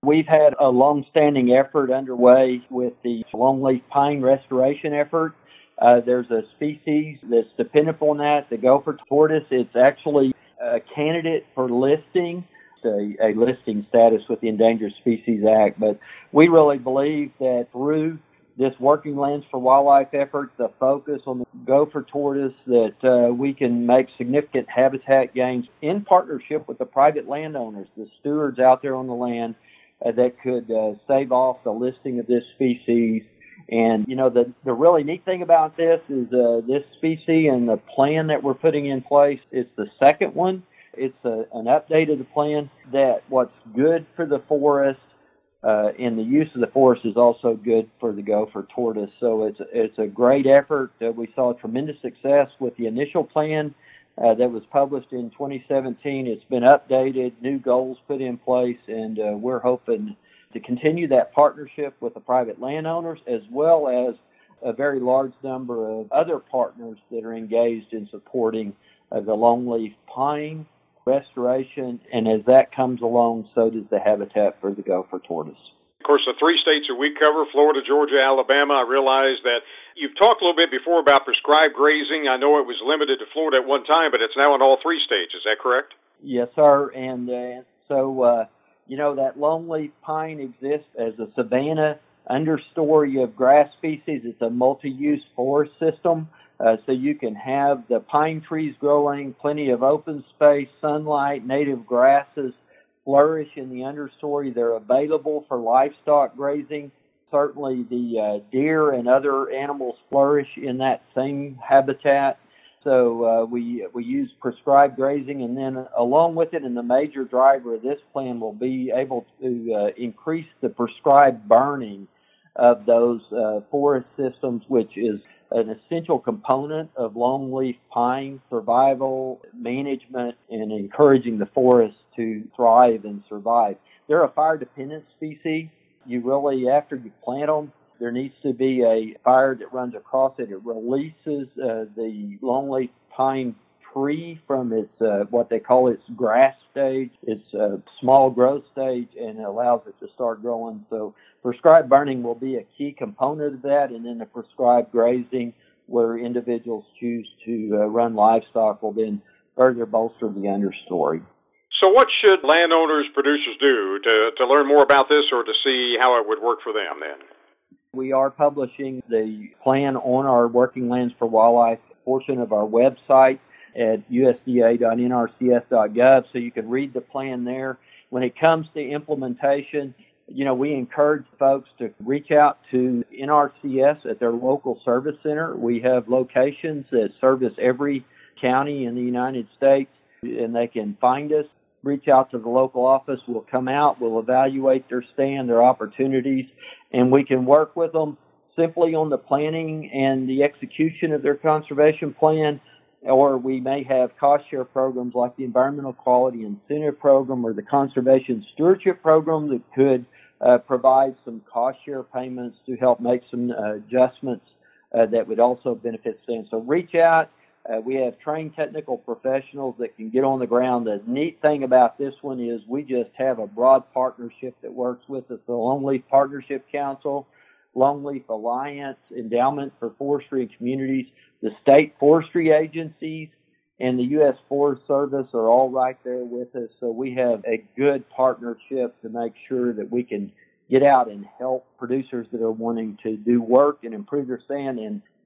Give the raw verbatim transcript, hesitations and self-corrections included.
We've had a long-standing effort underway with the longleaf pine restoration effort. Uh, there's a species that's dependent on that, the gopher tortoise. It's actually a candidate for listing, a, a listing status with the Endangered Species Act. But we really believe that through this Working Lands for Wildlife effort, the focus on the gopher tortoise, that uh, we can make significant habitat gains in partnership with the private landowners, the stewards out there on the land, uh, that could uh, save off the listing of this species. And, you know, the, the really neat thing about this is uh, this species and the plan that we're putting in place, it's the second one. It's a, an update of the plan that what's good for the forest uh, and the use of the forest is also good for the gopher tortoise. So it's, it's a great effort. Uh, we saw tremendous success with the initial plan uh, that was published in twenty seventeen. It's been updated, new goals put in place, and uh, we're hoping to continue that partnership with the private landowners, as well as a very large number of other partners that are engaged in supporting uh, the longleaf pine restoration. And as that comes along, so does the habitat for the gopher tortoise. Of course, the three states that we cover, Florida, Georgia, Alabama, I realize that you've talked a little bit before about prescribed grazing. I know it was limited to Florida at one time, but it's now in all three states. Is that correct? Yes, sir. And uh, so, uh, you know, that longleaf pine exists as a savanna understory of grass species. It's a multi-use forest system, uh, so you can have the pine trees growing, plenty of open space, sunlight, native grasses flourish in the understory. They're available for livestock grazing. Certainly the uh, deer and other animals flourish in that same habitat. So uh, we we use prescribed grazing, and then along with it, and the major driver of this plan will be able to uh, increase the prescribed burning of those uh, forest systems, which is an essential component of longleaf pine survival, management, and encouraging the forest to thrive and survive. They're a fire-dependent species. You really, after you plant them, there needs to be a fire that runs across it. It releases uh, the longleaf pine tree from its, uh, what they call its grass stage, its uh, small growth stage, and it allows it to start growing. So prescribed burning will be a key component of that, and then the prescribed grazing, where individuals choose to uh, run livestock, will then further bolster the understory. So what should landowners, producers do to, to learn more about this or to see how it would work for them then? We are publishing the plan on our Working Lands for Wildlife portion of our website at U S D A dot N R C S dot gov, so you can read the plan there. When it comes to implementation, you know, we encourage folks to reach out to N R C S at their local service center. We have locations that service every county in the United States, and they can find us. Reach out to the local office. We'll come out. We'll evaluate their stand, their opportunities, and we can work with them simply on the planning and the execution of their conservation plan, or we may have cost share programs like the Environmental Quality Incentive Program or the Conservation Stewardship Program that could uh, provide some cost share payments to help make some uh, adjustments uh, that would also benefit stand. So reach out. Uh, we have trained technical professionals that can get on the ground. The neat thing about this one is we just have a broad partnership that works with us. The Longleaf Partnership Council, Longleaf Alliance, Endowment for Forestry and Communities, the state forestry agencies, and the U S Forest Service are all right there with us. So we have a good partnership to make sure that we can get out and help producers that are wanting to do work and improve their stand and